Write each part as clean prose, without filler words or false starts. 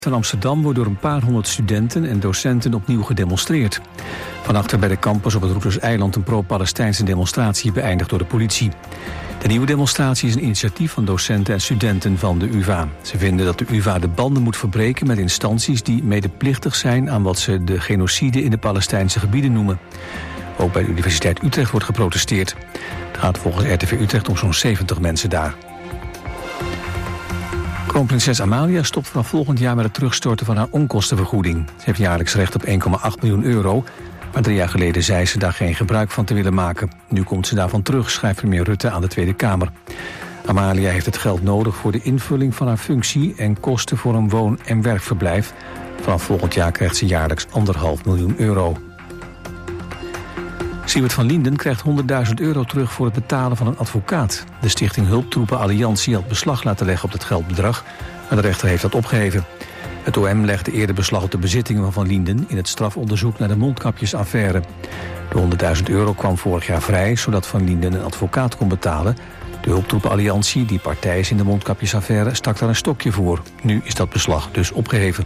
In Amsterdam wordt door een paar honderd studenten en docenten opnieuw gedemonstreerd. Vannacht werd bij de campus op het Roeterseiland een pro-Palestijnse demonstratie beëindigd door de politie. De nieuwe demonstratie is een initiatief van docenten en studenten van de UvA. Ze vinden dat de UvA de banden moet verbreken met instanties die medeplichtig zijn aan wat ze de genocide in de Palestijnse gebieden noemen. Ook bij de Universiteit Utrecht wordt geprotesteerd. Het gaat volgens RTV Utrecht om zo'n 70 mensen daar. Kroonprinses Amalia stopt vanaf volgend jaar met het terugstorten van haar onkostenvergoeding. Ze heeft jaarlijks recht op 1,8 miljoen euro, maar 3 jaar geleden zei ze daar geen gebruik van te willen maken. Nu komt ze daarvan terug, schrijft premier Rutte aan de Tweede Kamer. Amalia heeft het geld nodig voor de invulling van haar functie en kosten voor een woon- en werkverblijf. Vanaf volgend jaar krijgt ze jaarlijks 1,5 miljoen euro. Siewert van Lienden krijgt 100.000 euro terug voor het betalen van een advocaat. De stichting Hulptroepen Alliantie had beslag laten leggen op het geldbedrag, maar de rechter heeft dat opgeheven. Het OM legde eerder beslag op de bezittingen van Lienden in het strafonderzoek naar de mondkapjesaffaire. De 100.000 euro kwam vorig jaar vrij, zodat Van Lienden een advocaat kon betalen. De Hulptroepen Alliantie, die partij is in de mondkapjesaffaire, stak daar een stokje voor. Nu is dat beslag dus opgeheven.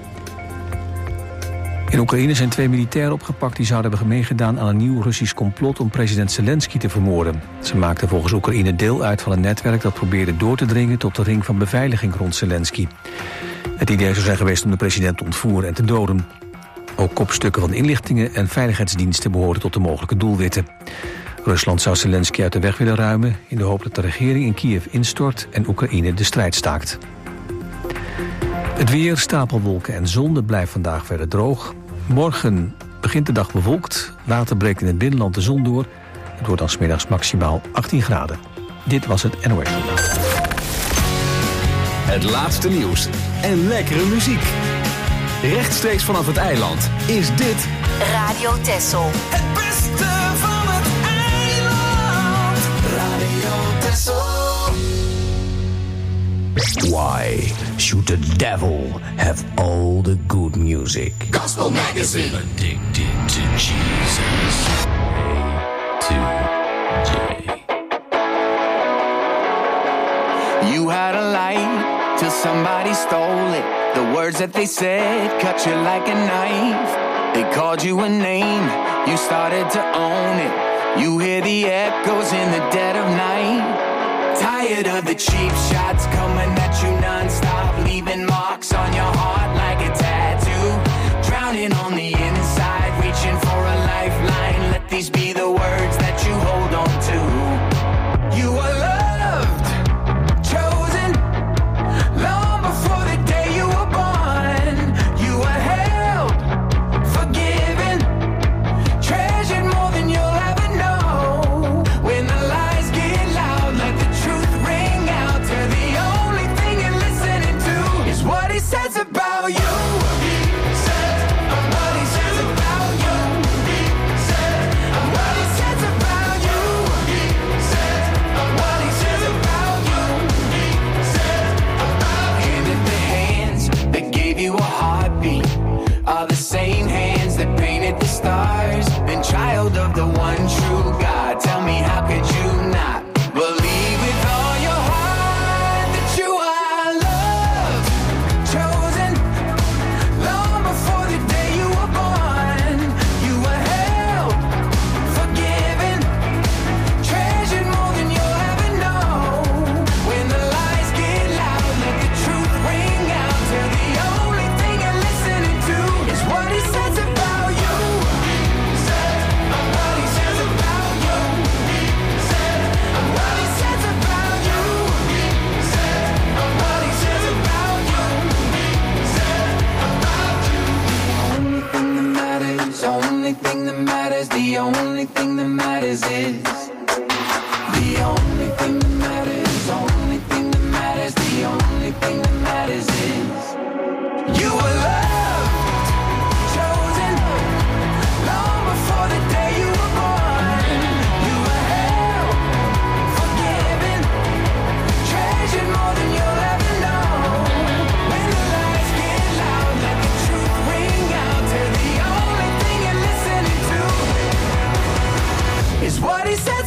In Oekraïne zijn 2 militairen opgepakt die zouden hebben meegedaan aan een nieuw Russisch complot om president Zelensky te vermoorden. Ze maakten volgens Oekraïne deel uit van een netwerk dat probeerde door te dringen tot de ring van beveiliging rond Zelensky. Het idee zou zijn geweest om de president te ontvoeren en te doden. Ook kopstukken van inlichtingen en veiligheidsdiensten behoren tot de mogelijke doelwitten. Rusland zou Zelensky uit de weg willen ruimen in de hoop dat de regering in Kiev instort en Oekraïne de strijd staakt. Het weer, stapelwolken en zon, het blijft vandaag verder droog. Morgen begint de dag bewolkt, later breekt in het binnenland de zon door. Het wordt dan 's middags maximaal 18 graden. Dit was het NOS Journaal. Het laatste nieuws en lekkere muziek. Rechtstreeks vanaf het eiland is dit Radio Texel. Het beste van het eiland. Radio Texel. Why should the devil have all the good music? Gospel Magazine. Addicted to Jesus. A to J. You had a light till somebody stole it. The words that they said cut you like a knife. They called you a name, you started to own it. You hear the echoes in the dead of night. Tired of the cheap shots coming at you non-stop, leaving marks on your heart like a tattoo. Drowning on the inside, reaching for a lifeline. Let these be the words that you hold on to. You are loved, chosen, long before the day you were born. You are held, forgiven, treasured more than you'll ever know. When the lies get loud, let the truth ring out. Till the only thing you're listening to is what he says about you. What he says about you. What he says about you. What he says about you. And if the hands that gave you a heartbeat are the same hands that painted the stars, then child of the one true God, tell me how could you not believe with all your heart that you are loved, chosen, long before the day you were born. You were held, forgiven, treasured more than you'll ever know. When the lies get loud, let the truth ring out. Till the only thing you're listening to is what he says about you. What he says about you. What he says about you. What he says about you. Only thing that matters, the only thing that matters is the only thing that matters, only thing that matters, the only thing that matters is you were loved, chosen, long before the day you were born. You were held, forgiven, treasured more than you'll ever know. When the lies get loud, let the truth ring out. Till the only thing you're listening to is what he said.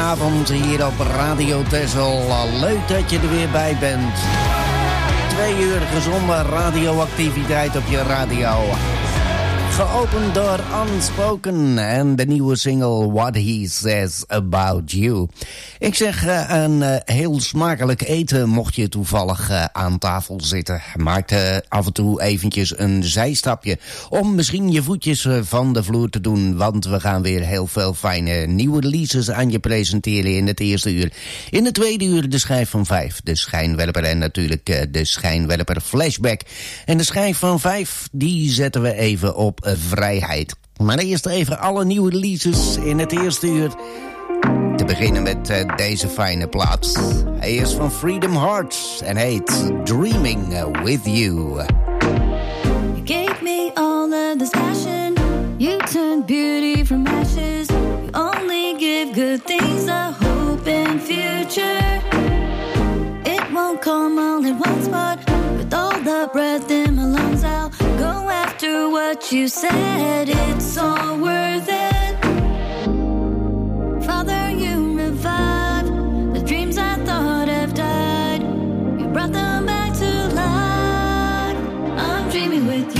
Goedenavond hier op Radio Texel. Leuk dat je er weer bij bent. 2 uur gezonde radioactiviteit op je radio. Geopend door Unspoken en de nieuwe single What He Says About You. Ik zeg een heel smakelijk eten mocht je toevallig aan tafel zitten. Maak af en toe eventjes een zijstapje om misschien je voetjes van de vloer te doen. Want we gaan weer heel veel fijne nieuwe releases aan je presenteren in het eerste uur. In het tweede uur de schijf van 5, de schijnwerper en natuurlijk de schijnwerper flashback. En de schijf van 5 die zetten we even op vrijheid. Maar eerst even alle nieuwe releases in het eerste uur. Te beginnen met deze fijne plaat. Hij is van Freedom Hearts en heet Dreaming With You. You gave me all of this passion. You turned beauty from ashes. You only give good things a hope and future. It won't come all at once, but with all the breath in my lungs, I'll go after what you said. It's all worth it. Father, you revived the dreams I thought have died. You brought them back to life. I'm dreaming with you.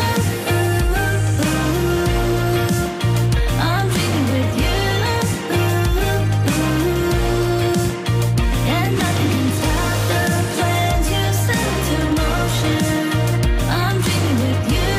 I'm dreaming with you. And nothing can stop the plans you set into motion. I'm dreaming with you.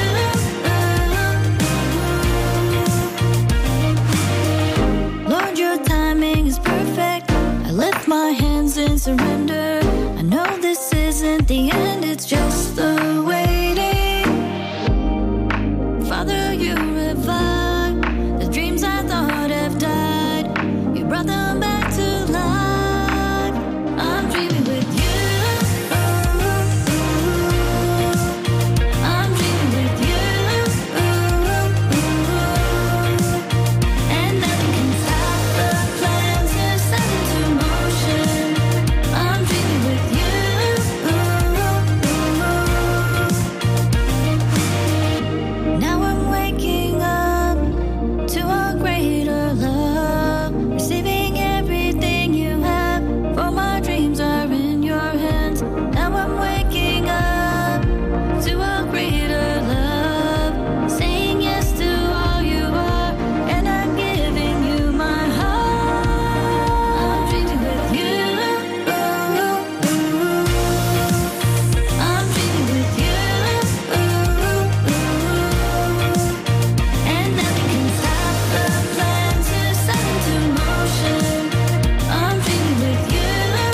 Lord, your timing is perfect. I lift my hands in surrender. I know this isn't the end, it's just the waiting. Father, you revived the dreams I thought have died. You brought them back to life. I'm dreaming with you. I'm dreaming with you. And nothing can stop the plans you set into motion. I'm dreaming with you. Now I'm waking up to a greater love, receiving everything you have, for my dreams are in your hands. Now I'm waking up to a greater love, saying yes to all you are, and I'm giving you my heart. I'm dreaming with you. I'm dreaming with you. And nothing can stop the plans you set into motion. I'm dreaming with you.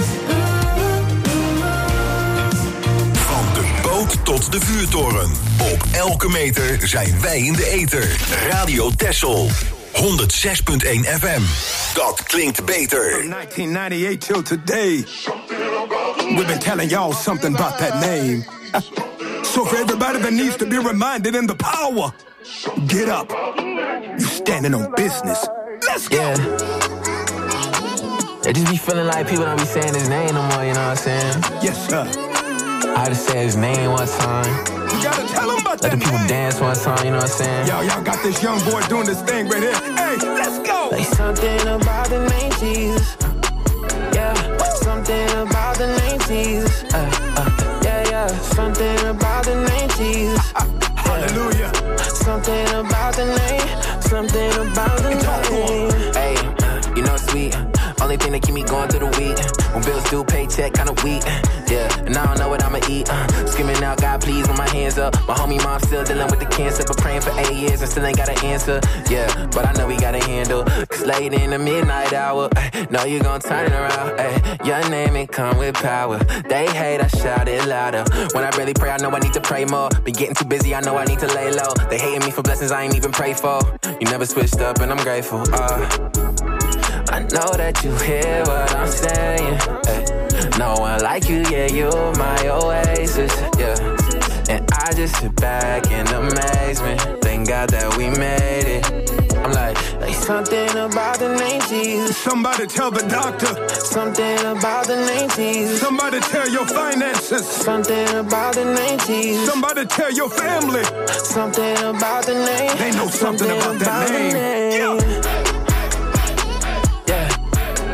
Van de boot tot de vuurtoren. Op elke meter zijn wij in de ether. Radio Texel. 106.1 FM. Dat klinkt beter. From 1998 till today, we've been telling y'all something about that name. So for everybody that needs to be reminded in the power, get up. You standing on business. Let's go. Yeah. They just be feeling like people don't be saying his name no more, you know what I'm saying? Yes, sir. I just say his name one time. You gotta tell them about Let that the people name. dance one time, you know what I'm saying? Y'all got this young boy doing this thing right here. Hey, let's go. Like something about the name Jesus. Yeah, something about the name Jesus. Yeah, something about the name Jesus. Hallelujah. Something about the name, something about the name. Hey, you know it's sweet. Only thing that keep me going through the week. When bills due, paycheck kinda weak. Yeah, and I don't know what I'ma eat. Screaming out, God please, with my hands up. My homie mom still dealing with the cancer, but praying for 8 years and still ain't got an answer. Yeah, but I know we got a handle. Cause late in the midnight hour, know you gon' turn it around. Your name it come with power. They hate, I shout it louder. When I really pray, I know I need to pray more. Been getting too busy, I know I need to lay low. They hating me for blessings I ain't even pray for. You never switched up and I'm grateful. I know that you hear what I'm saying. No one like you, yeah, you're my oasis, yeah. And I just sit back in amazement. Thank God that we made it. I'm like something about the name Jesus. Somebody tell the doctor. Something about the name Jesus. Somebody tell your finances. Something about the name Jesus. Somebody tell your family. Something about the name. They know something about that name. Yeah.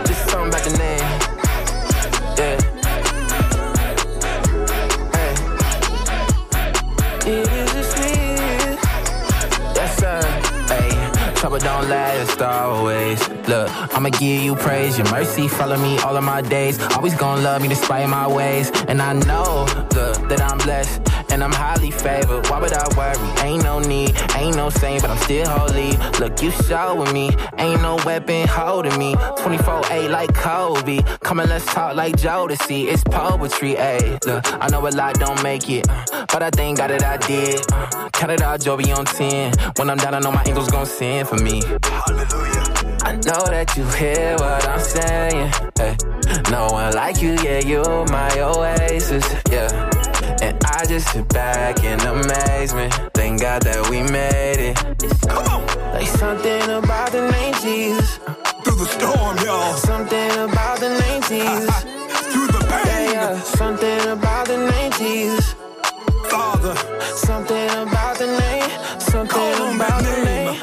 It is sweet. Yes, sir. Hey, trouble don't last always. Look, I'ma give you praise. Your mercy follow me all of my days. Always gonna love me despite my ways. And I know, look, that I'm blessed. And I'm highly favored, why would I worry? Ain't no need, ain't no saint, but I'm still holy. Look, you showing me, ain't no weapon holding me. 24/8 like Kobe, come and let's talk like Jodeci. It's poetry, ayy. Look, I know a lot don't make it, but I thank God that I did. Count it all, Joby on 10. When I'm down, I know my angels gon' send for me. Hallelujah. I know that you hear what I'm saying. Hey, no one like you, yeah, you're my oasis, yeah. And I just sit back in amazement. Thank God that we made it. Come on. Like something about the name Jesus. Through the storm, y'all. Something about the name Jesus. Through the pain. Yeah. Something about the name Jesus. Father. Something about the name. Something about the name.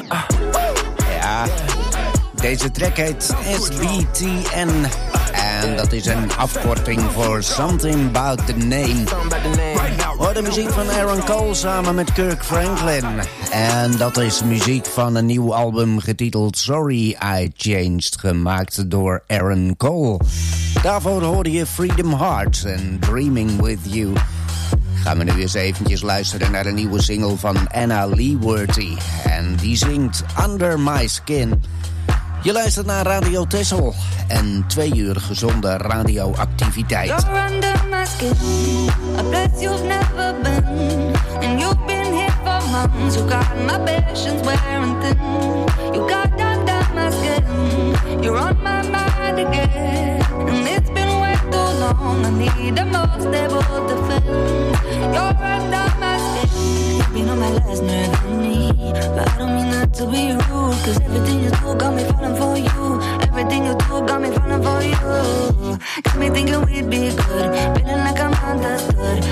Ja, deze track heet SBTN. En dat is een afkorting voor Something About The Name. Hoor de muziek van Aaron Cole samen met Kirk Franklin. En dat is muziek van een nieuw album getiteld Sorry I Changed, gemaakt door Aaron Cole. Daarvoor hoorde je Freedom Heart en Dreaming With You. Gaan we nu eens eventjes luisteren naar de nieuwe single van Anna Leeworthy. En die zingt Under My Skin. Je luistert naar Radio Texel en 2 uur gezonde radioactiviteit. You're under my skin, a place you've never been. And you've been here for months. You got my patience wearing thin. You got under my skin. You're on my mind again. And it's been way too long. I need a more stable defense. You're under my skin. You've been on my last nerve and me. But I don't mean that to be rude. Cause everything you do got me falling for you. Everything you do got me falling for you. Got me thinking we'd be good. Feeling like I'm understood.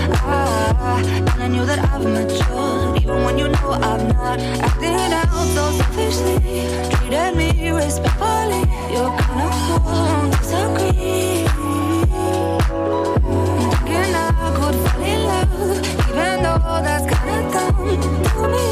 Telling you that I've matured. Even when you know I'm not. Acting out so selfishly. Treated me respectfully. You're kinda cool, don't disagree. Thinking I could fall in love. Even though that's kinda dumb to me.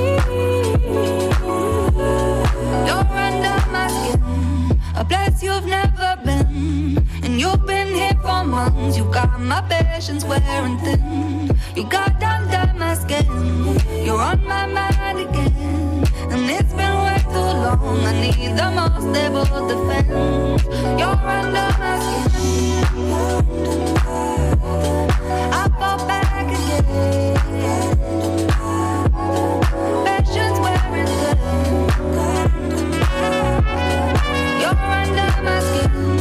You're under my skin, a place you've never been. And you've been here for months. You got my patience wearing thin. You got under my skin. You're on my mind again. And it's been way too long. I need the most stable defense. You're under my skin. I fall back again. Patience wearing thin. You're under my skin.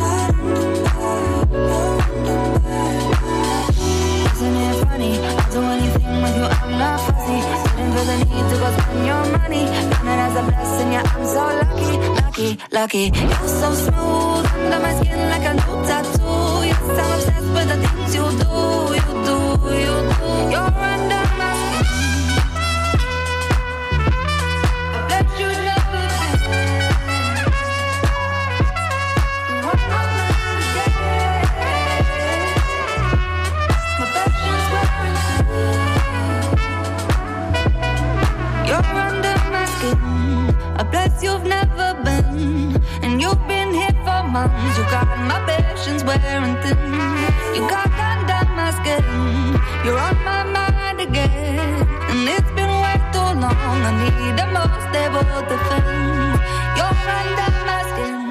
Isn't it funny? I'll do anything with you, I'm not fussy. Didn't feel the need to go spend your money. Count it as a blessing, yeah, I'm so lucky, lucky, lucky. You're so smooth under my skin like a new tattoo. Yes, I'm obsessed with the things you do, you do, you do. You're under my skin. I bet you never been. You're under my skin, a place you've never been. And you've been here for months. You got my patience wearing thin. You got under my skin. You're on my mind again. And it's been way too long. I need a more stable defense. You're under my skin.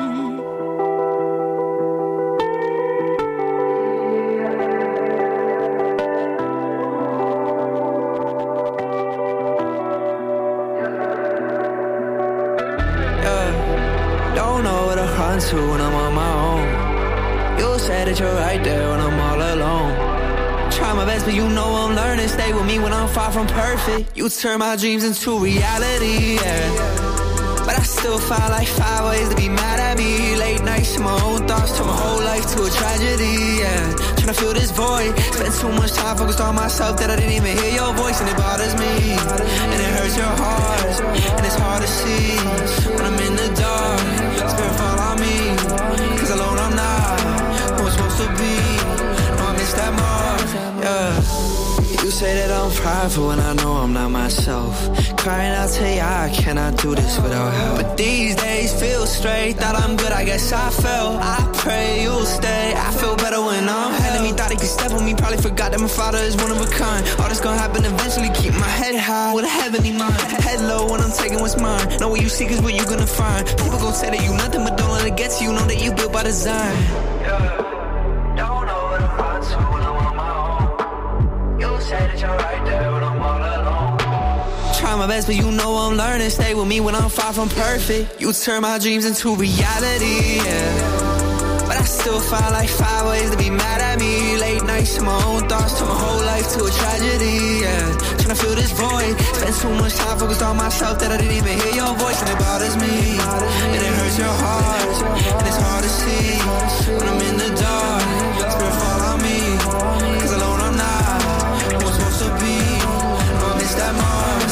To when I'm on my own. You'll say that you're right there when I'm all alone. Try my best, but you know I'm learning. Stay with me when I'm far from perfect. You turn my dreams into reality, yeah. But I still find like 5 ways to be mad at me. Late nights in my own thoughts, turn my whole life to a tragedy, yeah. Trying to fill this void. Spent too much time focused on myself that I didn't even hear your voice. And it bothers me, and it hurts your heart. And it's hard to see when I'm in the dark. Spirit fall on me, cause alone I'm not who I'm supposed to be. No, I miss that mark, yeah. You say that I'm prideful when I know I'm not myself. Crying out to you, I cannot do this without help. But these days feel straight, thought I'm good, I guess I fell. I pray you'll stay, I feel better when I'm held. Me thought he could step on me, probably forgot that my father is one of a kind. All this gonna happen eventually, keep my head high with a heavenly mind. Head low when I'm taking what's mine. Know what you seek is what you gonna find. People gon' say that you nothing, but don't let it get to you. Know that you built by design. Don't know what I'm on to when I'm on my own. You say that you're right there when I'm all alone. Try my best, but you know I'm learning. Stay with me when I'm far from perfect. You turn my dreams into reality, yeah. But I still find like 5 ways to be mad at me. Late nights to my own thoughts, turn my whole life to a tragedy, yeah. Tryna fill this void, spend too much time focused on myself that I didn't even hear your voice. And it bothers me, and it hurts your heart, and it's hard to see when I'm in the dark. Spirit fall on me, cause alone I'm not who I'm supposed to be. I miss that mark.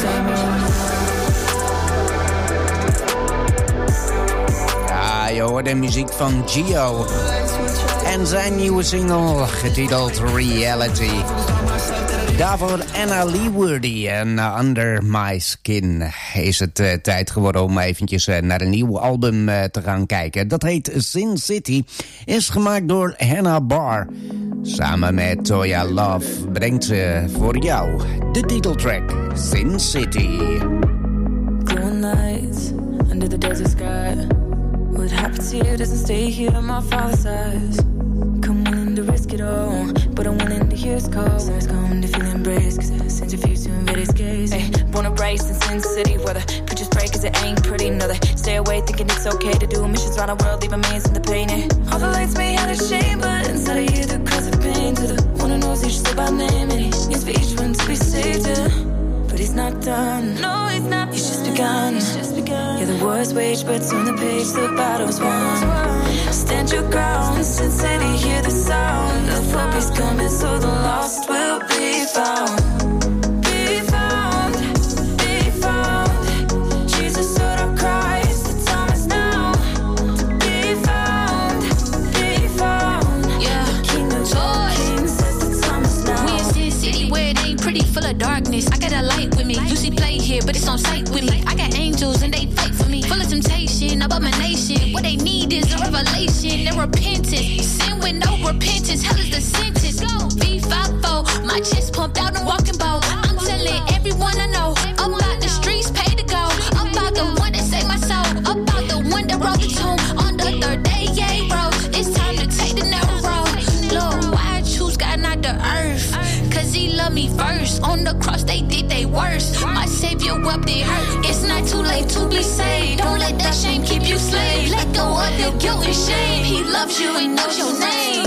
Ja, je hoort de muziek van Gio en zijn nieuwe single getiteld Reality. Daarvoor Anna Leeworthy en Under My Skin is het tijd geworden om eventjes naar een nieuw album te gaan kijken. Dat heet Sin City, is gemaakt door Hannah Barr. Samen met Toya Love brengt ze voor jou de titeltrack Sin City. Glowing lights under the desert sky. What happens here doesn't stay here in my father's eyes. Come willing to risk it all, but I'm willing to hear his call. So it's coming to feel embraced, cause I sent a few to invade his gaze. Ay, born and raised in Sin City, where the pictures break cause it ain't pretty. No, they stay away thinking it's okay to do missions around the world, leaving me in the pain. All the lights may have a shame, but inside I hear the cries of pain. To the one who knows each step by name, and he needs for each one to be saved, yeah. But he's not done. No, he's not. He's just begun. Yeah, the war's waged, but turn the page, the battle's won. Stand your ground, Sin City, hear the sound of hope is coming, so the lost will be found. Be found, be found. Jesus heard our cries, the time is now. Be found, be found. Yeah, the King of Kings says the time is now. We in Sin City where it ain't pretty, full of darkness. I got a light with me. Lucy play here, but it's on sight with me. I got angels and they fight for me. Full of temptation, abomination. What they need is a revelation and repentance. Sin with no repentance, hell is the sentence. Go V5-4, my chest pumped out and walking bold. I'm telling everyone I know about the streets, pay to go. About the one that saved my soul. About the one that wrote the tune on the third day, yeah, bro. It's time to take the narrow road. Lord, why I choose God, not the earth? Cause he loved me first. On the cross they did they worst. My savior wept it hurt. It's not too late to be saved. Don't let that shame keep you slave. Let go of your guilt and shame. He loves you and knows your name.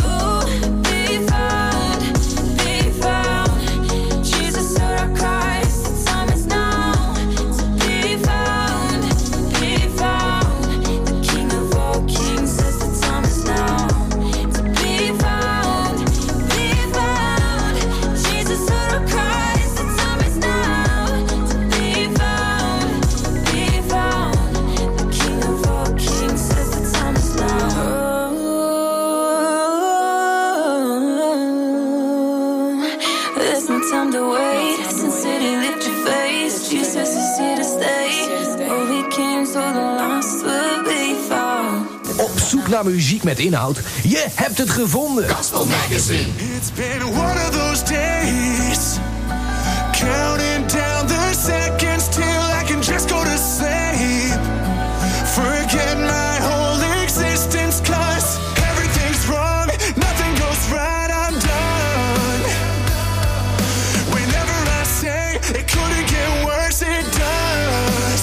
Be found, be found. Jesus heard our cries, the time is now. Be found, be found. The King of all kings says the time is now. To be found, be found. Jesus heard our cries, the time is now. To be found, be found. The King of all kings says the time is now. There's no time to wait. Sin City, lift your face. Jesus is here to stay. Oh, he came so the lost will be found. Op zoek naar muziek met inhoud? Je hebt het gevonden. Gospel Magazine. It's been one of those days, counting down the seconds till I can just go to sleep. Forget my whole existence, cause everything's wrong, nothing goes right, I'm done. Whenever I say it couldn't get worse, it does.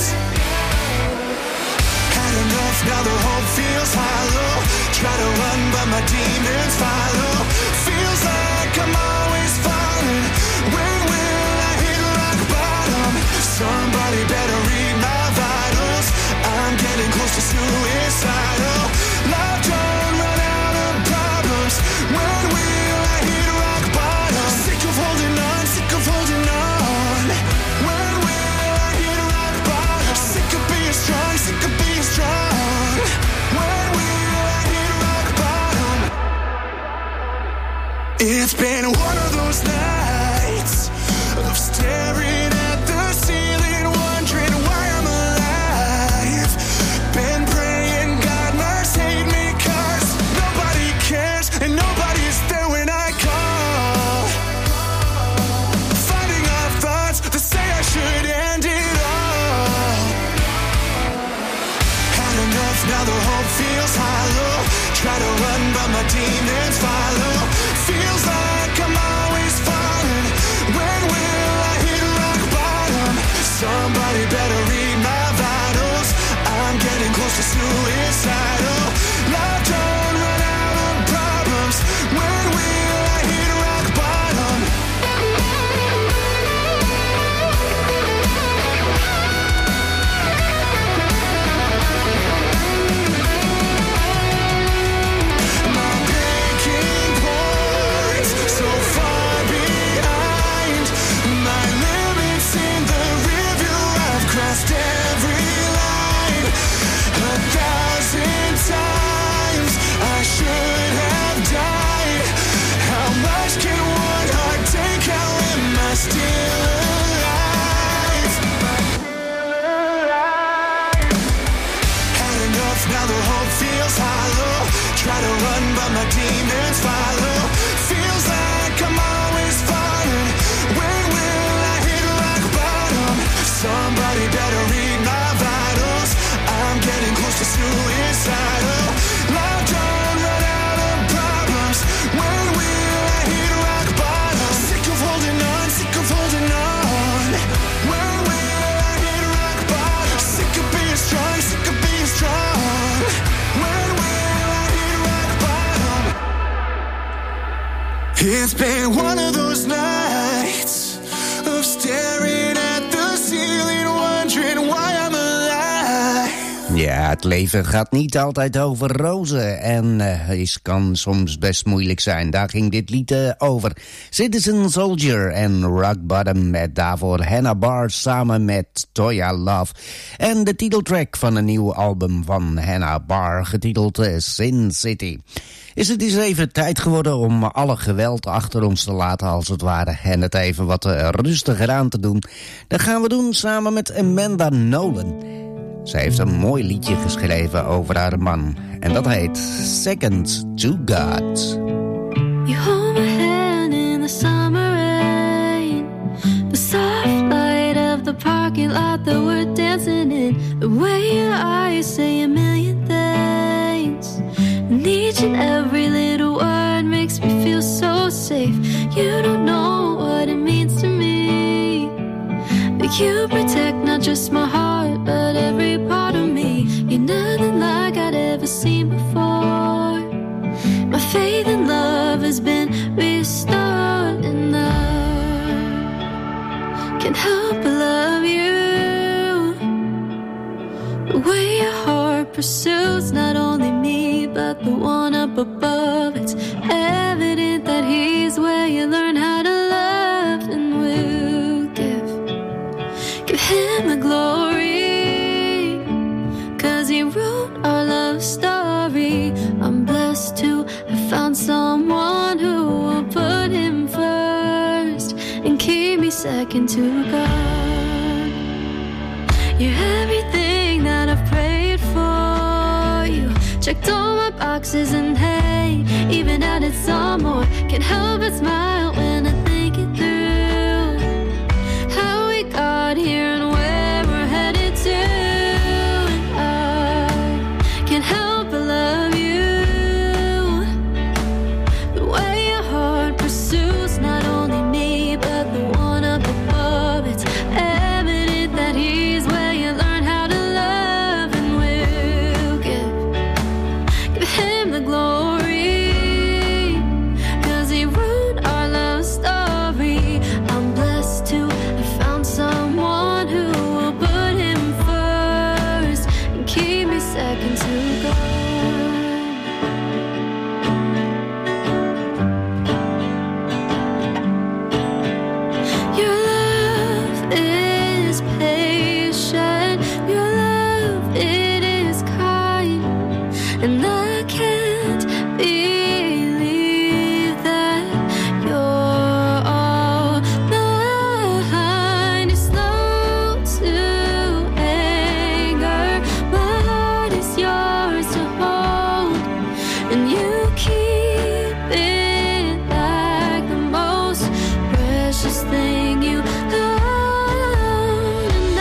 Had enough, now the hope feels hollow. Try to run, but my demons follow. Feels like I'm always falling. When will I hit rock bottom? Somebody better read my vitals. I'm getting close to suicidal. Life don't run out of problems. When will I hit rock bottom? Sick of holding on, sick of holding on. When will I hit rock bottom? Sick of being strong, sick of being strong. When will I hit rock bottom? It's been leven gaat niet altijd over rozen en kan soms best moeilijk zijn. Daar ging dit lied over. Citizen Soldier en Rock Bottom met daarvoor Hannah Barr samen met Toya Love. En de titeltrack van een nieuw album van Hannah Barr, getiteld Sin City. Is het eens even tijd geworden om alle geweld achter ons te laten als het ware en het even wat rustiger aan te doen. Dat gaan we doen samen met Amanda Nolan. Zij heeft een mooi liedje geschreven over haar man en dat heet Second to God. You hold my hand in the summer rain, the soft light of the parking lot that we're dancing in, the way your eyes say a million things, and each and every little word makes me feel so safe. You don't know what it means to me, but you protect not just my heart but every part of me. You're nothing like I'd ever seen before. My faith in love has been restored, and I can't help but love you. The way your heart pursues not only me but the one up above. It's evident that he's where you learn how to love, and we'll give him the glory, 'cause he wrote our love story. I'm blessed to have found someone who will put him first and keep me second to God. You're everything that I've prayed for. You checked all my boxes and hey, even added some more. Can't help but smile when I think it through, how we got here and where we're headed to. And I can't help but love you, the way your heart pursues not only me but the one up above. It's evident that he's where you learn how to love, and we'll give him the glory, 'cause he wrote our love story. I'm blessed to have found someone who will put him first and keep me second to God. Your love is patient, your love it is kind, and I can't believe that you're all mine. You're slow to anger, my heart is yours to hold, and you keep it like the most precious thing you own, and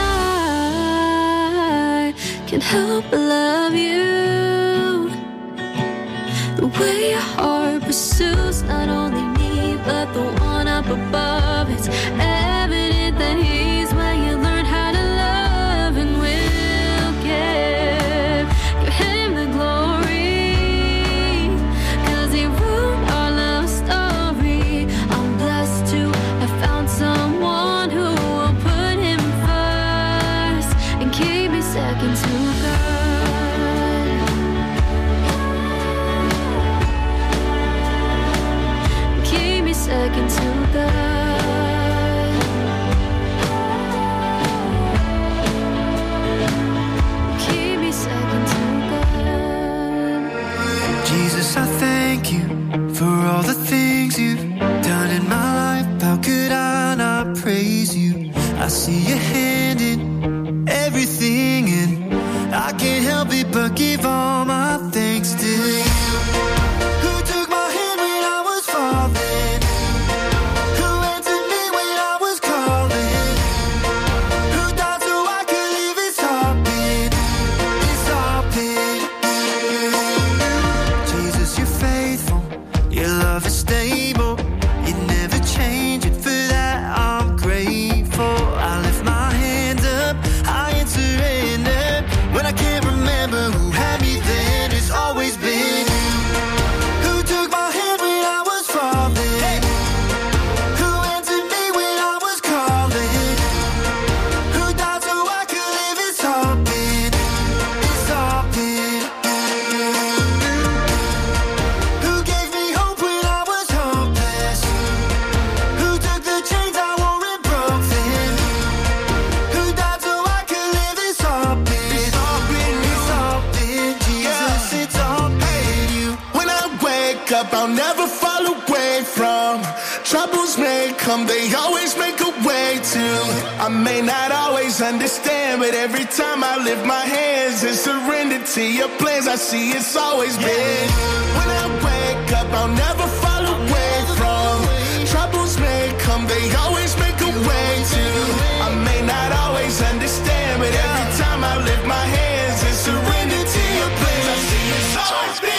I can't help but love you, the way your heart pursues not only me but the one up above. It's evident that he's where you learn how to love, and we'll give him the glory, 'cause he wrote our love story. I'm blessed to have found someone who will put him first and keep me second to God. Keep me second to God. Keep me second to God. Jesus, I thank you for all the things you've done in my life. How could I not praise you? I see your hand in everything, and I can't help it but give all my thanks to you. Who took my hand when I was falling? Who answered me when I was calling? Who died so I could live? It's all been Jesus, you're faithful, your love is stable, you never change it. For that I'm grateful. I lift my hands up come, they always make a way to. I may not always understand, but every time I lift my hands and surrender to your plans, I see it's always been. When I wake up, I'll never fall away from. Troubles may come, they always make a way to. I may not always understand, but every time I lift my hands and surrender to your plans, I see it's always been.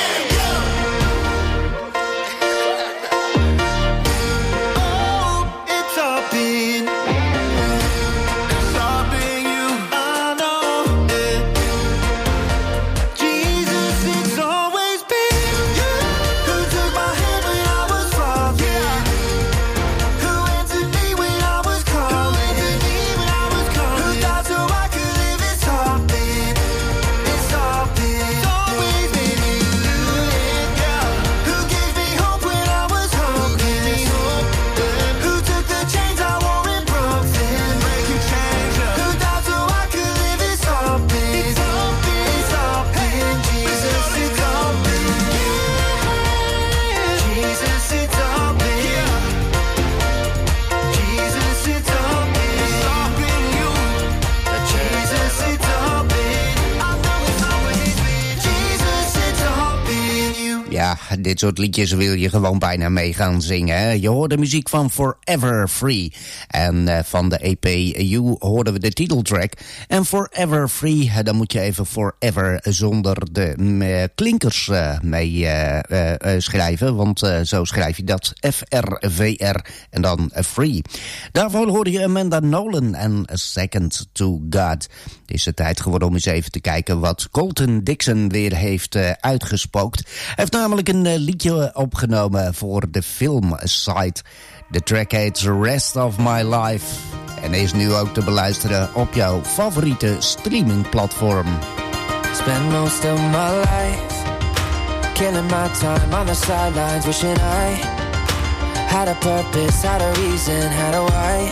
Ja, dit soort liedjes wil je gewoon bijna mee gaan zingen. Hè? Je hoort de muziek van Forever Free. En van de EP You hoorden we de titeltrack. En Forever Free, dan moet je even Forever zonder de klinkers mee schrijven. Want zo schrijf je dat. F-R-V-R en dan Free. Daarvoor hoorde je Amanda Nolan en A Second to God. Het is de tijd geworden om eens even te kijken wat Colton Dixon weer heeft uitgespookt. Hij heeft namelijk een liedje opgenomen voor de filmsite. De track heet The Rest of My Life. En is nu ook te beluisteren op jouw favoriete streamingplatform. Spend most of my life killing my time on the sidelines, wishing I had a purpose, had a reason, had a why.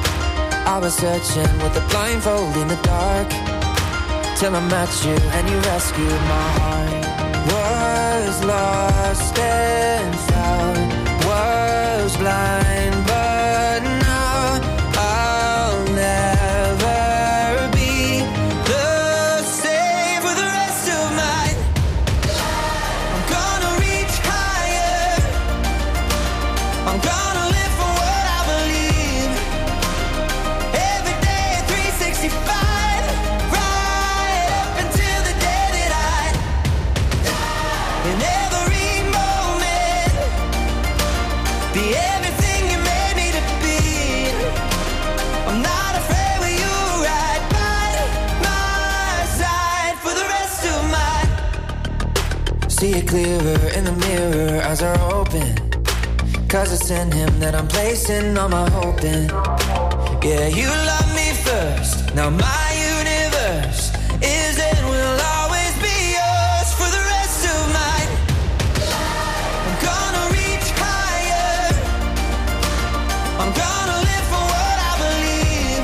I was searching with a blindfold in the dark till I met you and you rescued my heart. Was lost and found, was blind, but now I'll never be the same for the rest of my life. I'm gonna reach higher, I'm gonna live for what I believe. Every day 365, right up until the day that I in every moment, be everything you made me to be. I'm not afraid with you right by my side for the rest of my. See it clearer in the mirror as I open, 'cause it's in him that I'm placing all my hope in. Yeah, you love me first, now my universe is and will always be yours for the rest of my. I'm gonna reach higher, I'm gonna live for what I believe.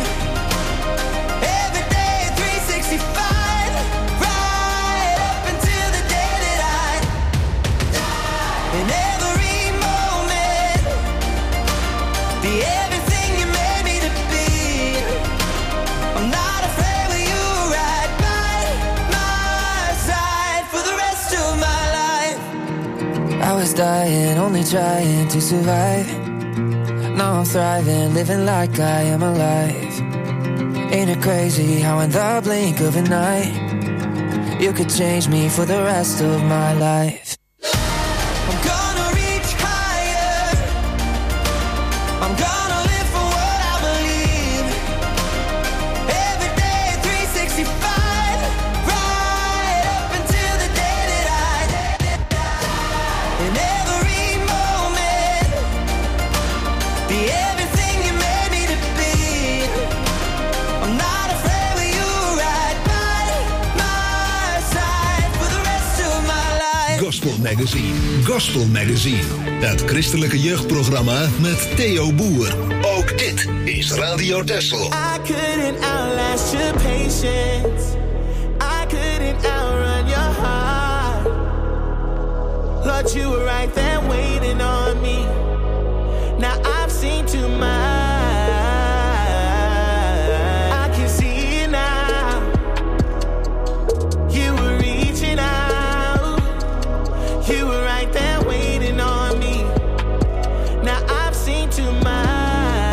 Every day 365, right up until the day that I in every moment, be everything you made me to be. I'm not afraid with you right by my side for the rest of my life. I was dying, only trying to survive. Now I'm thriving, living like I am alive. Ain't it crazy how in the blink of an eye you could change me for the rest of my life. I'm gonna reach higher, I'm gonna live for what I believe. Every day 365, right up until the day that I in every moment, be everything you made me to be. I'm not afraid with you right by my side for the rest of my life. Gospel Magazine. Het christelijke jeugdprogramma met Theo Boer. Ook dit is Radio Texel. I couldn't outlast your patience, I couldn't outrun your heart. Lord, you were right there waiting on me. Now I've seen seen too much. I can see it now. You were reaching out. You were right there waiting on me. Now I've seen too much.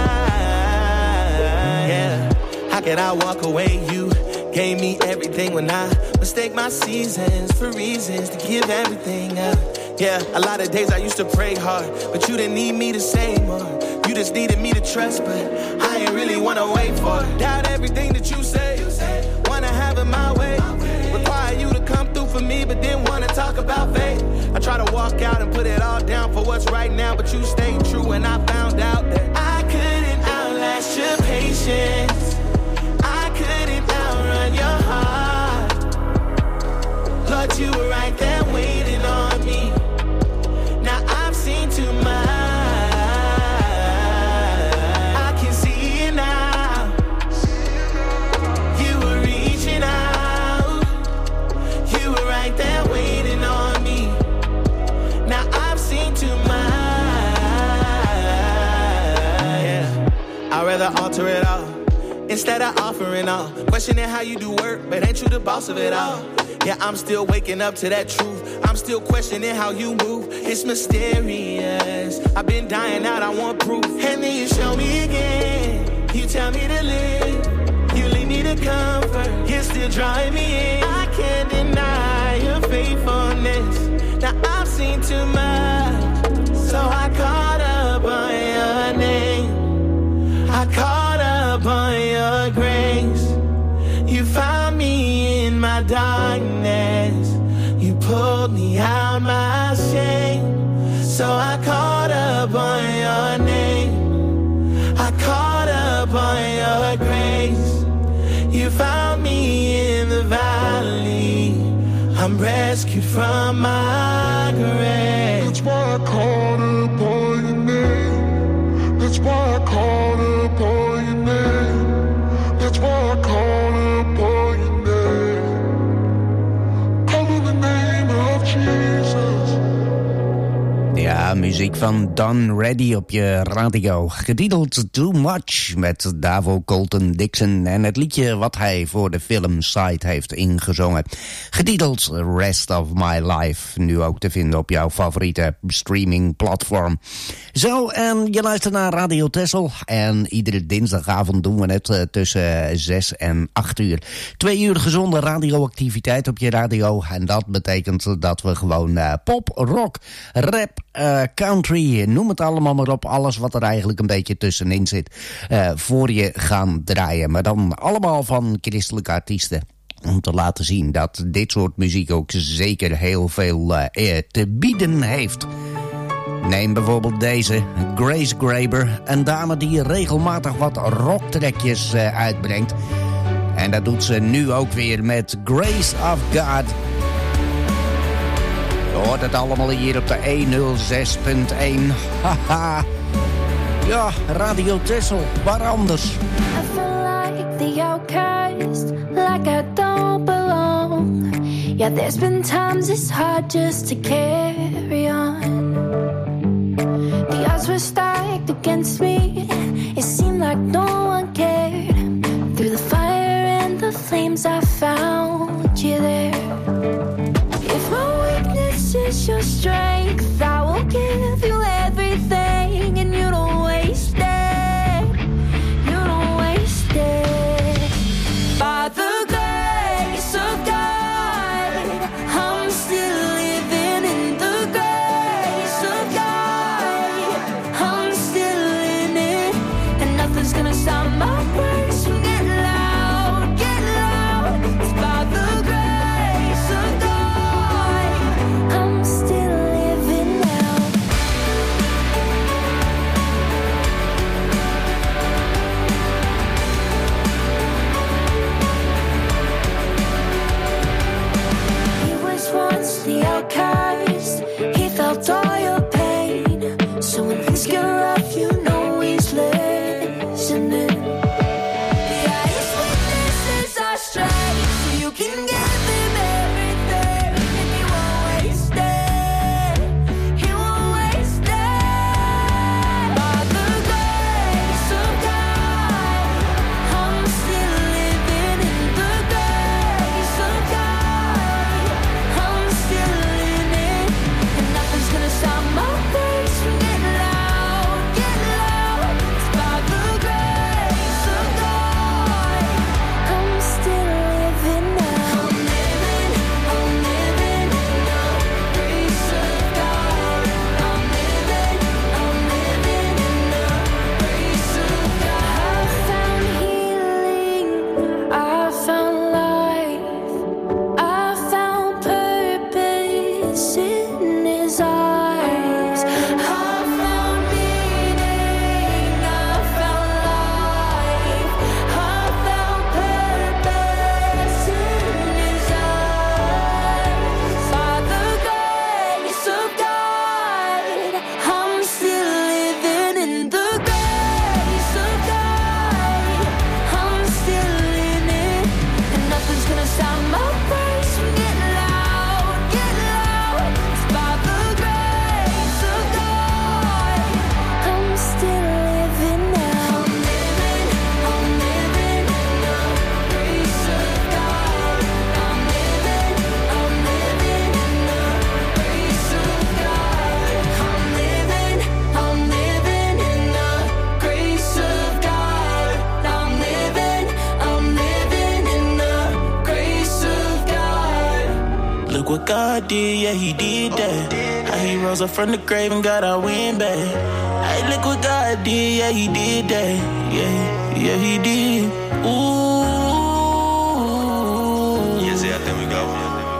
Yeah. How could I walk away? You gave me everything when I mistake my seasons for reasons to give everything up. Yeah, a lot of days I used to pray hard, but you didn't need me to say more. You just needed me to trust, but I ain't really wanna wait for it. Doubt everything that you say, wanna have it my way. Require you to come through for me, but didn't wanna talk about faith. I try to walk out and put it all down for what's right now, but you stayed true and I found out that I couldn't outlast your patience. I couldn't outrun your heart. Lord, you were right there waiting on me. Now I've seen too much. I can see it now. You were reaching out. You were right there waiting on me. Now I've seen too much. Yeah. I'd rather alter it all instead of offering all. Questioning how you do work, but ain't you the boss of it all? Yeah, I'm still waking up to that truth. I'm still questioning how you move. It's mysterious. I've been dying out, I want proof. And then you show me again. You tell me to live. You lead me to comfort. You're still drawing me in. I can't deny your faithfulness. Now I've seen too much, so I caught up on your name. I caught up on your grace. You found me in my darkness. You pulled me out my shame. So I caught up on your name. I caught up on your grace. You found me in the valley. I'm rescued from my grave. That's why I caught up on your name. That's why I caught up on your name. That's why I caught up on your name. Call in the name of Jesus. Ja, muziek van Don Reddy op je radio. Getiteld Too Much met Davo Colton Dixon. En het liedje wat hij voor de film Side heeft ingezongen. Getiteld Rest of My Life. Nu ook te vinden op jouw favoriete streamingplatform. Zo, en je luistert naar Radio Texel. En iedere dinsdagavond doen we het tussen 6 en 8 uur. 2 uur gezonde radioactiviteit op je radio. En dat betekent dat we gewoon pop, rock, rap, country, noem het allemaal maar op. Alles wat er eigenlijk een beetje tussenin zit. Voor je gaan draaien. Maar dan allemaal van christelijke artiesten. Om te laten zien dat dit soort muziek ook zeker heel veel te bieden heeft. Neem bijvoorbeeld deze, Grace Graber. Een dame die regelmatig wat rocktrekjes uitbrengt. En dat doet ze nu ook weer met Grace of God. Je hoort het allemaal hier op de 106.1. Haha. Ja, Radio Texel, waar anders? I feel like the outcast, like I don't belong. Yeah, there's been times it's hard just to carry on. The odds were stacked against me. It seemed like no one cared. Through the fire and the flames, I found you there. If my weakness is your strength, I will give you everything, and you don't waste it. You don't waste it. By the grace of God, I'm still living in the grace of God. I'm still in it, and nothing's gonna stop my praise from getting loud, get loud. It's by the grace of God, I'm still living now. He was once the outcast, he felt all your pain. So when things get rough, you know he's listening. Yeah, his weaknesses are strength, so you can give him everything, and he won't waste it. He won't waste it. By the what God did, yeah, he did that. How he rose up from the grave and got our wind back. Hey, look what God did, yeah, he did that. Yeah, he did. Ooh. Yes, yeah, I think we got one.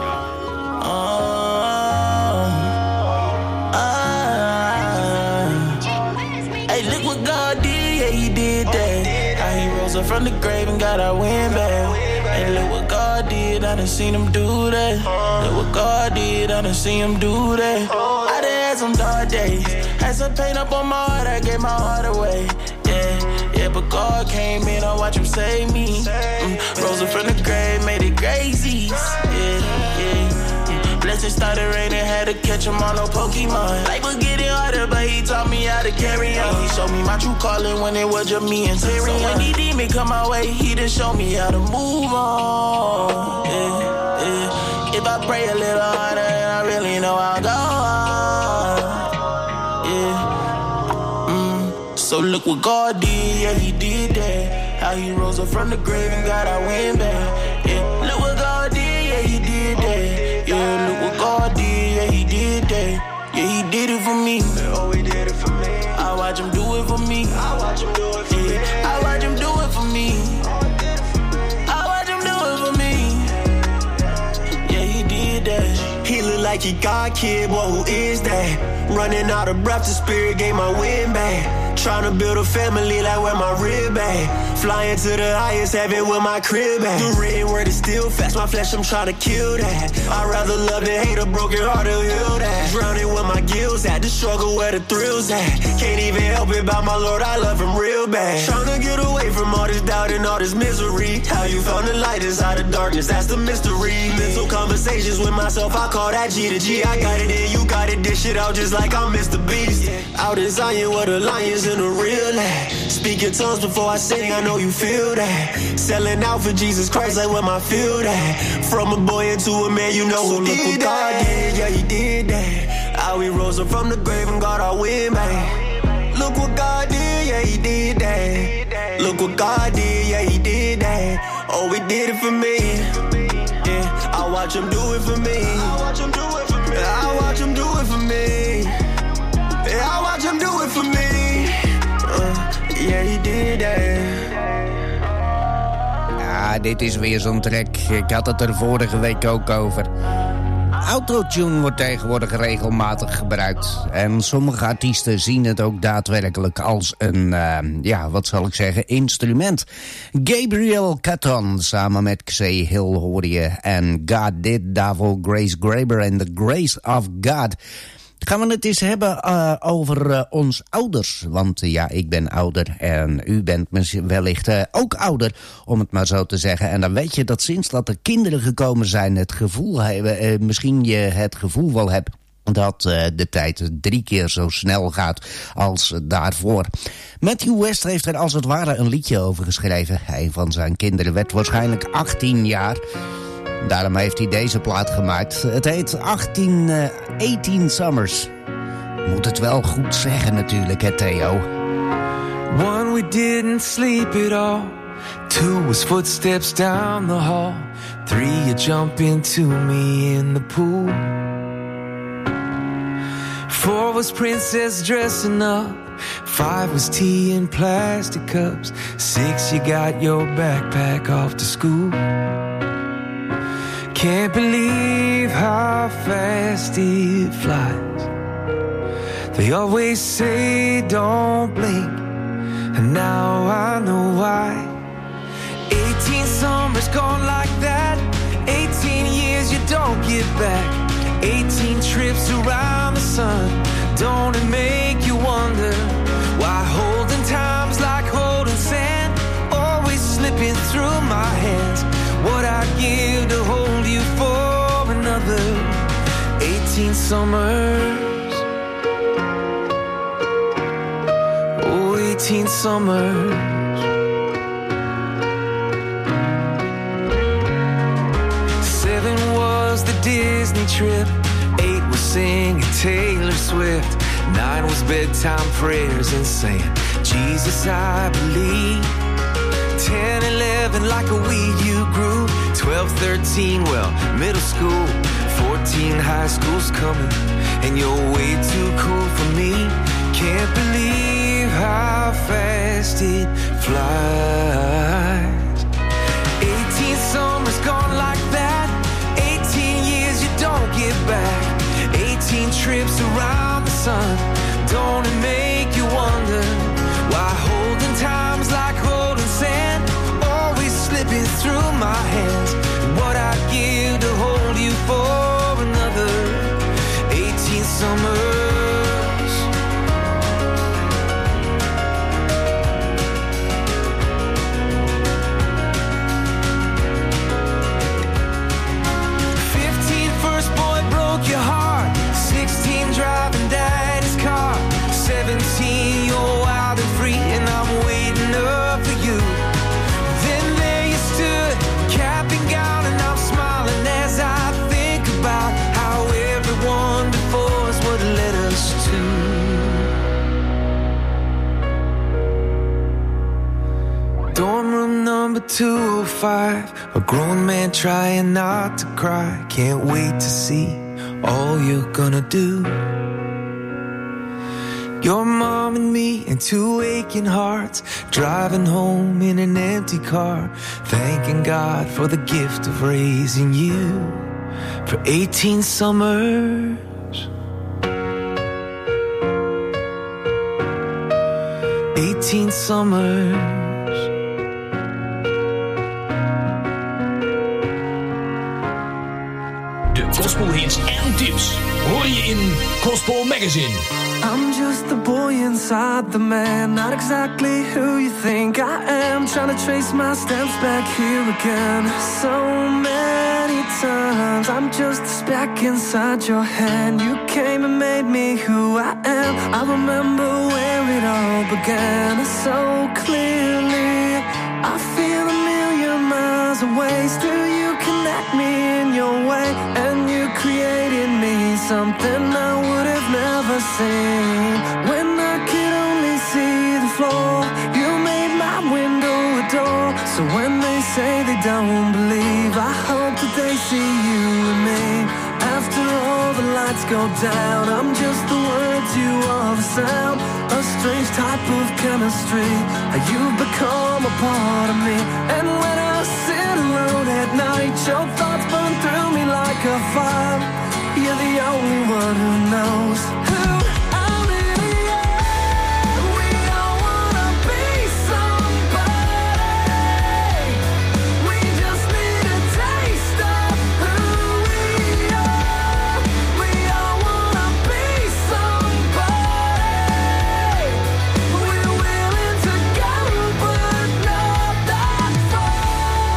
Hey, look what God did, yeah, he did that. How he rose up from the grave and got our wind back. Hey, look what God did, I done seen him do that. Look what God did, I done seen him do that. I done had some dark days, had some pain up on my heart, I gave my heart away. Yeah, but God came in, I watch him save me. Rose up from the grave, made it crazy. Yeah. Blessings started raining, had to catch him on no Pokemon. Life was getting harder, but he taught me how to carry on. He showed me my true calling when it was just me and Terry. So when he demon come my way, he just showed me how to move on. Yeah. If I pray a little harder, then I really know I'll go on. Yeah. So look what God did, yeah, he did that. How he rose up from the grave and got our wind back. Yeah. Look what God did, yeah, he did that. Yeah, look what God did, yeah, he did that. Yeah, he did it for me. Oh, he did it for me. I watch him do it for me. I watch him do it for me. I watch him do it for me. I watch him do it for me. Yeah, he did that. He look like he God kid, boy, who is that? Running out of breath, the spirit gave my wind back. Trying to build a family like where my rib at. Flying to the highest heaven with my crib at. The written word is still fast, my flesh I'm trying to kill that. I'd rather love than hate, a broken heart to heal that. Drowning where my gills at, the struggle where the thrills at. Can't even help it about my Lord, I love him real bad. Trying to get away from all this doubt and all this misery. How you found the light inside the darkness, that's the mystery. Mental conversations with myself, I call that G to G. I got it in, you got it, dish it out just like I'm Mr. Beast. Out in Zion where the lions in the real at. Speaking tongues before I sing, I know you feel that. Selling out for Jesus Christ, like where my field at. From a boy into a man, you know who look what God did, yeah, he did that. How he rose up from the grave and got our wind back. Look what God did, yeah, he did that. Look what God did, yeah, he did that. Oh, he did it for me. Yeah, I watch him do it for me. I watch him do it for me. I watch him do it for me. Yeah, I watch him do it for me. Yeah, he did that. Ja, dit is weer zo'n track. Ik had het er vorige week ook over. Autotune wordt tegenwoordig regelmatig gebruikt. En sommige artiesten zien het ook daadwerkelijk als een, wat zal ik zeggen, instrument. Gabriel Caton samen met Xay Hill hoorde je. En God Did, Davo, Grace Graber en The Grace of God. Gaan we het eens hebben over ons ouders. Want ik ben ouder en u bent wellicht ook ouder, om het maar zo te zeggen. En dan weet je dat sinds dat er kinderen gekomen zijn, het gevoel hebben, misschien je het gevoel wel hebt dat de tijd 3 keer zo snel gaat als daarvoor. Matthew West heeft er als het ware een liedje over geschreven. Een van zijn kinderen werd waarschijnlijk 18 jaar... Daarom heeft hij deze plaat gemaakt. Het heet 18 Summers. Moet het wel goed zeggen natuurlijk, hè Theo? 1, we didn't sleep at all. 2 was footsteps down the hall. 3, you jump into me in the pool. 4 was princess dressing up. 5 was tea in plastic cups. 6, you got your backpack off to school. Can't believe how fast it flies. They always say don't blink, and now I know why. 18 summers gone like that. 18 years you don't get back. 18 trips around the sun. Don't it make you wonder why holding time's like holding sand, always slipping through my hands. What I'd give to hold you for another 18 summers. Oh, 18 summers. 7 was the Disney trip. 8 was singing Taylor Swift. 9 was bedtime prayers and saying, Jesus, I believe. 10, 11, like a weed you grew. 12, 13, well, middle school. 14 high schools coming, and you're way too cool for me. Can't believe how fast it flies. 18 summers gone like that. 18 years you don't get back. 18 trips around the sun. Don't it make you wonder why holding time's like holding sand, always slipping through my hands? What I'd give to hold you for another 18 summers. First boy broke your heart. 16 driving daddy's car. 17 you're wild and free, and I'm waiting up for you. Then there you stood, cap and gown, and I'm smiling as I think about how everyone before us would let us to. Dorm room number 205. A grown man trying not to cry. Can't wait to see all you're gonna do. Your mom and me and two aching hearts, driving home in an empty car, thanking God for the gift of raising you for 18 summers. 18 summers. Gospelhits en tips hoor je in Gospel Magazine. I'm just the boy inside the man, not exactly who you think I am. Trying to trace my steps back here again. So many times I'm just a speck inside your hand. You came and made me who I am. I remember where it all began so clearly. I feel a million miles away. Still you connect me in your way, and you created me something I would have never seen. When I could only see the floor, you made my window a door. So when they say they don't believe, I hope that they see you and me. After all the lights go down, I'm just the words, you are the sound. A strange type of chemistry. You've become a part of me. And when I sit alone at night, your thoughts burn through me like a fire. You're the only one who knows who I really am. We all wanna be somebody. We just need a taste of who we are. We all wanna be somebody. We're willing to go, but not that far.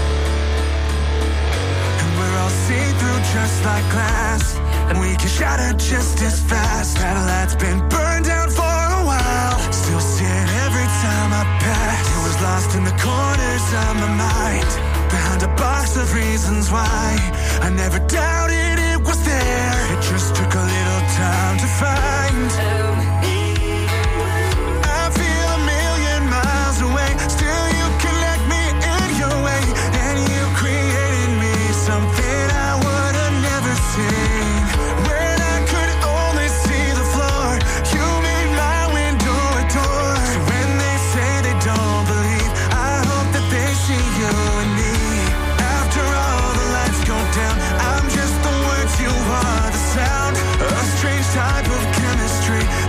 And we're all see-through just like glass, and we can shatter just as fast. That light's been burned down for a while. Still see it every time I pass. It was lost in the corners of my mind, behind a box of reasons why I never doubted it was there. It just took a little time to find. I feel a million miles away. Still you connect me in your way, and you created me something I would have never seen. When I could only see the floor, you made my window a door. So when they say they don't believe, I hope that they see you and me. After all the lights go down, I'm just the words, you are the sound. A strange type of chemistry.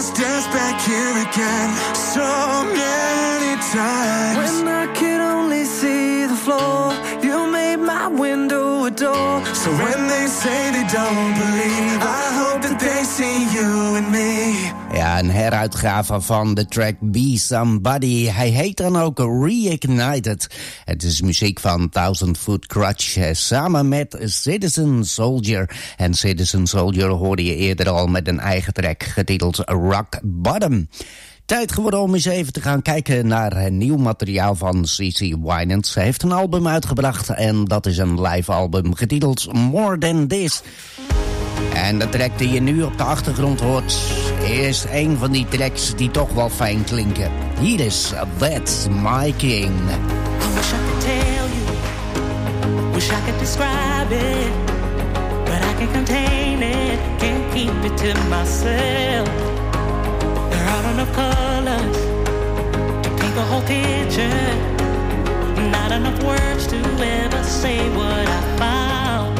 us dance back here again so many times. When I could only see the floor, you made my window a door. So when they say they don't believe, I hope that they see you and me. Ja, een heruitgave van de track Be Somebody. Hij heet dan ook Reignited. Het is muziek van Thousand Foot Crutch samen met Citizen Soldier. En Citizen Soldier hoorde je eerder al met een eigen track getiteld Rock Bottom. Tijd geworden om eens even te gaan kijken naar nieuw materiaal van CeCe Winans. Ze heeft een album uitgebracht en dat is een live album getiteld More Than This. En de track die je nu op de achtergrond hoort is een van die tracks die toch wel fijn klinken. Hier is That's My King. I wish I could tell you, wish I could describe it, but I can't contain it, can't keep it to myself. There aren't enough colors to paint the whole picture, not enough words to ever say what I found.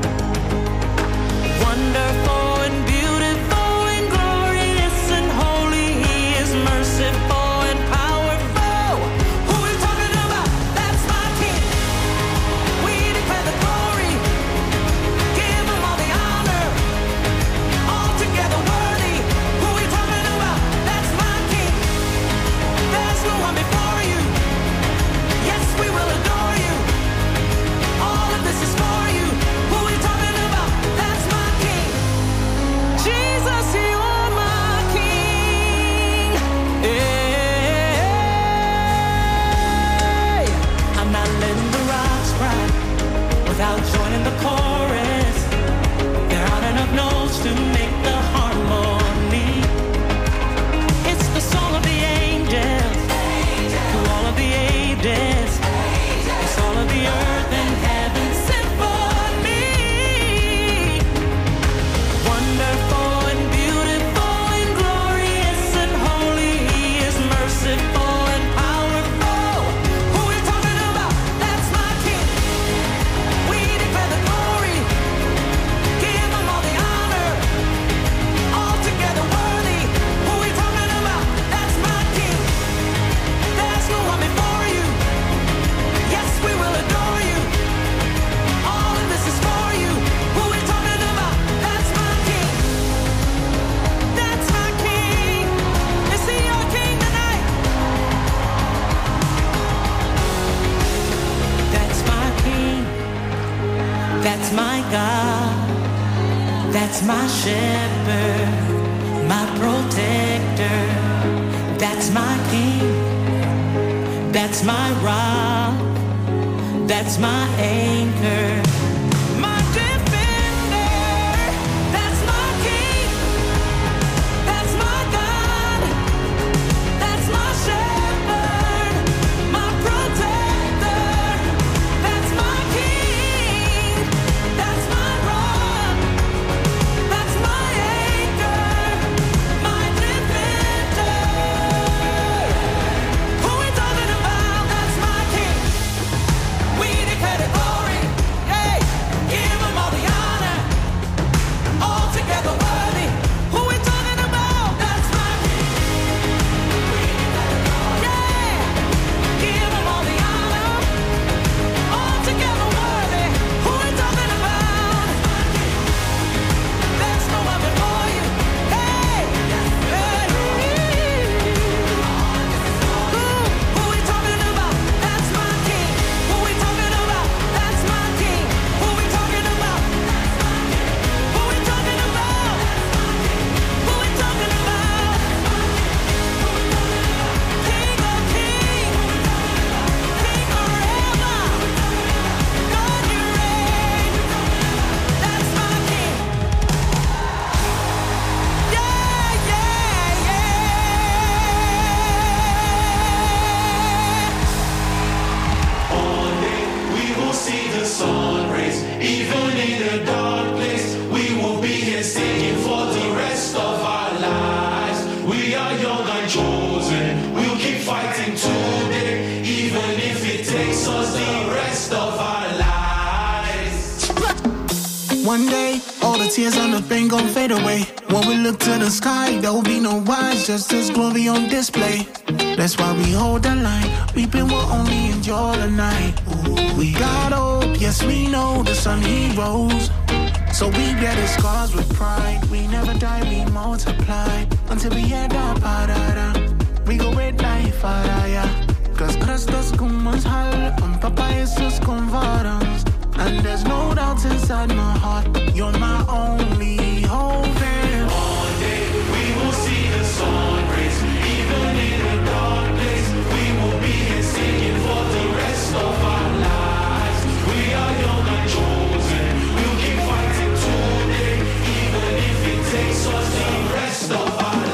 Wonderful and beautiful and glorious and holy, He is merciful and powerful. Who we talking about? That's my King. We declare the glory, give Him all the honor, altogether worthy. Who we talking about? That's my King. There's no one before you. Yes, we will adore you. All of this is for you. Who we talking about? That's my King. Jesus, you are my King. Hey, I'm not letting the rocks cry without joining the chorus. There aren't enough notes to make the harmony. It's the song of the angels, through all of the ages. It's all of the earth and heaven symphony. Wonderful and beautiful and glorious and holy, He is merciful and powerful. Who we talking about? That's my King. We declare the glory, give Him all the honor, altogether worthy. Who we talking about? That's my King. There's no one before you. Yes, we will adore you. All of this is for you. Who we talking about? That's my King. That's my King. Is He your King tonight? That's my King. That's my God. That's my shepherd, my protector. That's my King. That's my rock. That's my anchor. My defender. That's my King. That's my God. That's my shepherd, my protector. That's my King. That's my rock. That's my anchor. My defender. Who we talking about? That's my King. We declare the glory, hey, give Him all the honor, altogether worthy. Who we talking about? That's my King. We declare the glory, yeah, give Him all the honor, altogether worthy. Who we talking about? There's no one before you, hey, hey. Who we talking about? That's my King. Who we talking about? That's my King. Who we talking about? Who we talking about? Who we talking about? King of kings, King forever. God, you reign. That's my King. Yeah, yeah, yeah. One day we will see the sun rays, even in a dark place. We will be here singing for the rest of our lives. We are young and chosen. We'll keep fighting today, even if it takes us the rest of our lives. One day, all the tears and the pain gon' fade away. When we look to the sky, there will be no wise, just His glory on display. That's why we hold the line. Weeping will only endure the night. Ooh, we got hope, yes we know the sun He rose. So we bear the scars with pride. We never die, we multiply until we end up da. We go with life, ja. Cause Christus kom ons hal, en Papa Jesus kom voor ons. And there's no doubt inside my heart, you're my only hope. And one day we will see the sun rays, even in a dark place. We will be here singing for the rest of our lives. We are young and chosen, we'll keep fighting today, even if it takes us the rest of our lives.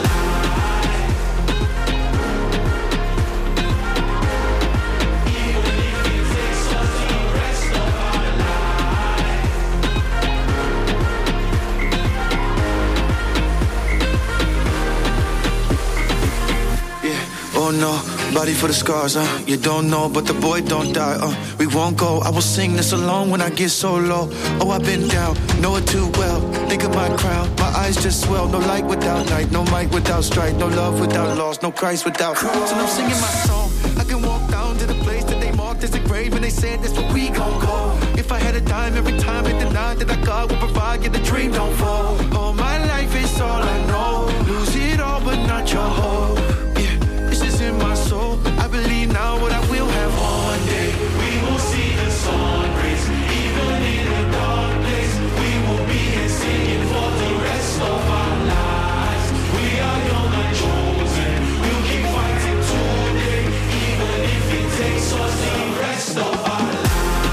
Oh no, body for the scars, you don't know, but the boy don't die, we won't go, I will sing this alone when I get so low. Oh, I've been down, know it too well. Think of my crown, my eyes just swell. No light without night, no mic without strife, no love without loss, no Christ without cross. And I'm singing my song, I can walk down to the place that they marked as a grave, and they said that's where we gon' go. If I had a dime every time I denied that God would provide, yeah, the dream don't fall. Oh, my life is all I know, lose it all but not your hope. In my soul, I believe now what I will have one day. We will see the sun rays, even in a dark place. We will be here singing for the rest of our lives. We are young and chosen, we'll keep fighting today, even if it takes us the rest of our lives.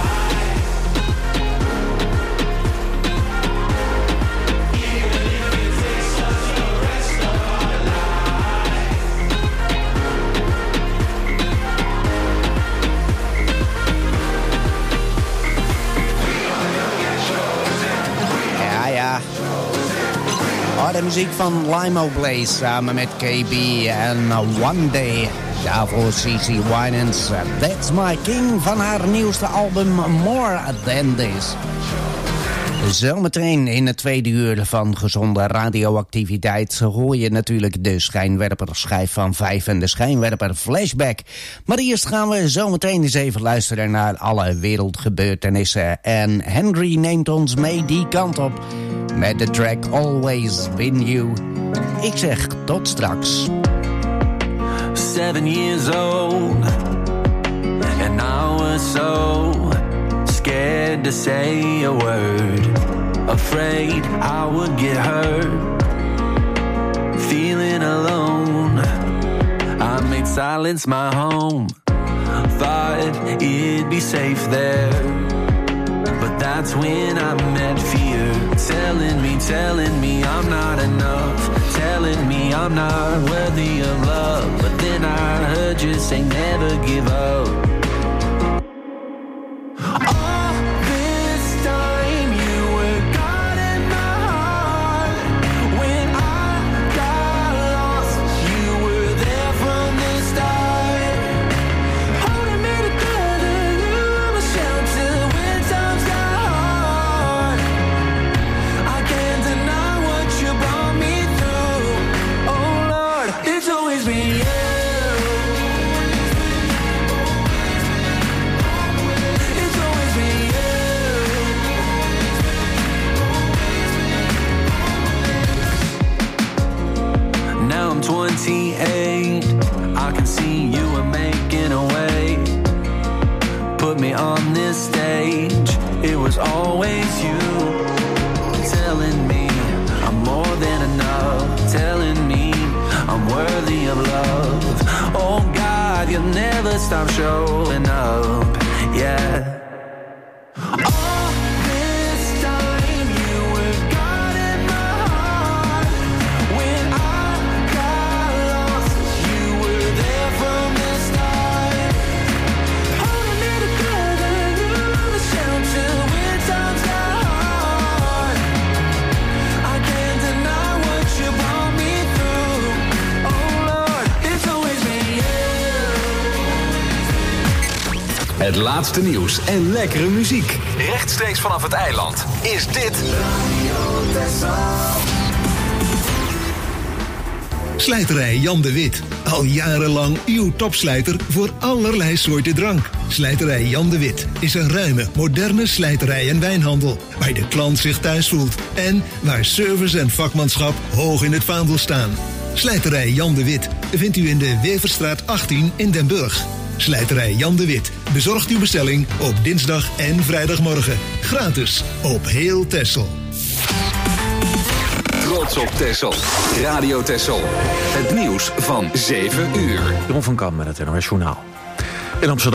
Even if it takes us the rest of our lives. De muziek van Limo Blaze samen met KB en One Day. Daarvoor CeCe Winans, That's My King van haar nieuwste album More Than This. Zometeen in het tweede uur van gezonde radioactiviteit hoor je natuurlijk de schijnwerperschijf van 5 en de schijnwerper Flashback. Maar eerst gaan we zometeen eens even luisteren naar alle wereldgebeurtenissen. En Henry neemt ons mee die kant op met de track Always Been You. Ik zeg tot straks. 7 years old and I was so scared to say a word, afraid I would get hurt, feeling alone. I made silence my home, thought it'd be safe there, but that's when I met fear, telling me I'm not enough, telling me I'm not worthy of love. But then I heard you say never give up. Now I'm 28, I can see you are making a way. Put me on this stage, it was always you. Telling me I'm more than enough, telling me I'm worthy of love. Oh God, you'll never stop showing up, yeah. Het laatste nieuws en lekkere muziek. Rechtstreeks vanaf het eiland is dit... Slijterij Jan de Wit. Al jarenlang uw topslijter voor allerlei soorten drank. Slijterij Jan de Wit is een ruime, moderne slijterij en wijnhandel. Waar de klant zich thuis voelt. En waar service en vakmanschap hoog in het vaandel staan. Slijterij Jan de Wit vindt u in de Weverstraat 18 in Den Burg. Slijterij Jan de Wit bezorgt uw bestelling op dinsdag en vrijdagmorgen. Gratis op heel Texel. Trots op Texel. Radio Texel. Het nieuws van 7 uur. Jeroen van Kam met het NOS Journaal. In Amsterdam.